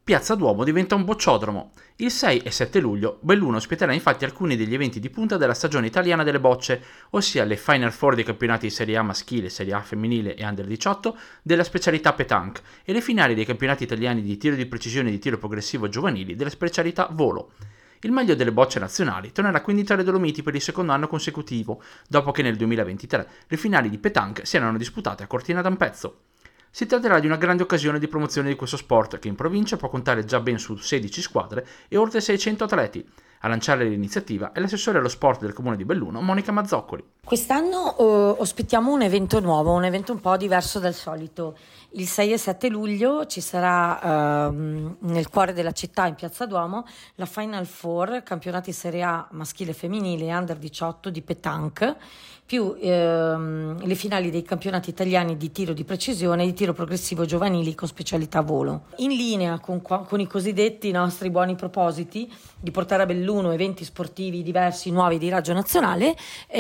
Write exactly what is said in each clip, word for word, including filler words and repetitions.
Piazza Duomo diventa un bocciodromo. Il sei e sette luglio Belluno ospiterà infatti alcuni degli eventi di punta della stagione italiana delle bocce, ossia le Final Four dei campionati di Serie A maschile, Serie A femminile e Under diciotto della specialità petanque e le finali dei campionati italiani di tiro di precisione e di tiro progressivo giovanili della specialità volo. Il meglio delle bocce nazionali tornerà quindi tra le Dolomiti per il secondo anno consecutivo, dopo che nel duemilaventitré le finali di petanque si erano disputate a Cortina d'Ampezzo. Si tratterà di una grande occasione di promozione di questo sport che in provincia può contare già ben su sedici squadre e oltre seicento atleti. A lanciare l'iniziativa è l'assessore allo sport del comune di Belluno, Monica Mazzoccoli. Quest'anno eh, ospitiamo un evento nuovo, un evento un po' diverso dal solito. Il sei e sette luglio ci sarà ehm, nel cuore della città, in Piazza Duomo, la Final Four, campionati Serie A maschile e femminile e Under diciotto di petanque, più ehm, le finali dei campionati italiani di tiro di precisione e di tiro progressivo giovanili con specialità volo. In linea con, con i cosiddetti nostri buoni propositi di portare a Belluno eventi sportivi diversi, nuovi di raggio nazionale,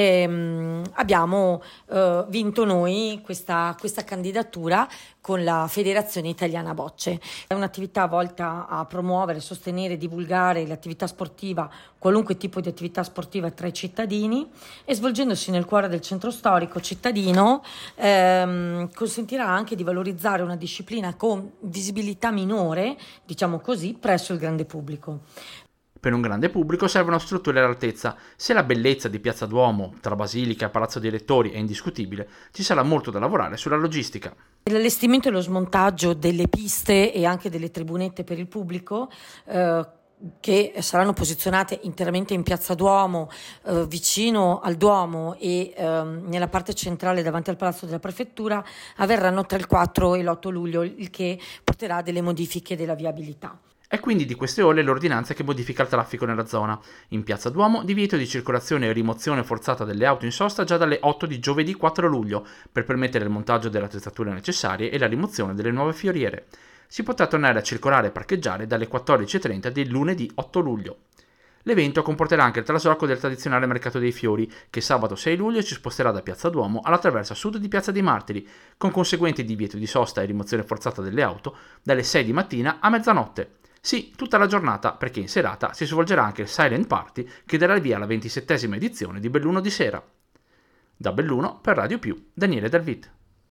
ehm, abbiamo eh, vinto noi questa, questa candidatura con la Federazione Italiana Bocce. È un'attività volta a promuovere, sostenere, divulgare l'attività sportiva, qualunque tipo di attività sportiva tra i cittadini, e svolgendosi nel cuore del centro storico cittadino ehm, consentirà anche di valorizzare una disciplina con visibilità minore, diciamo così, presso il grande pubblico. Per un grande pubblico servono strutture all'altezza. Se la bellezza di Piazza Duomo, tra Basilica e Palazzo dei Rettori, è indiscutibile, ci sarà molto da lavorare sulla logistica. L'allestimento e lo smontaggio delle piste e anche delle tribunette per il pubblico eh, che saranno posizionate interamente in Piazza Duomo, eh, vicino al Duomo e eh, nella parte centrale davanti al Palazzo della Prefettura, avverranno tra il quattro e l'otto luglio, il che porterà delle modifiche della viabilità. È quindi di queste ore l'ordinanza che modifica il traffico nella zona. In Piazza Duomo divieto di circolazione e rimozione forzata delle auto in sosta già dalle otto di giovedì quattro luglio per permettere il montaggio delle attrezzature necessarie e la rimozione delle nuove fioriere. Si potrà tornare a circolare e parcheggiare dalle quattordici e trenta di lunedì otto luglio. L'evento comporterà anche il trasloco del tradizionale Mercato dei Fiori, che sabato sei luglio ci sposterà da Piazza Duomo alla traversa sud di Piazza dei Martiri, con conseguente divieto di sosta e rimozione forzata delle auto dalle sei di mattina a mezzanotte. Sì, tutta la giornata, perché in serata si svolgerà anche il Silent Party che darà il via alla ventisettesima edizione di Belluno di Sera. Da Belluno, per Radio Più, Daniele Dalvit.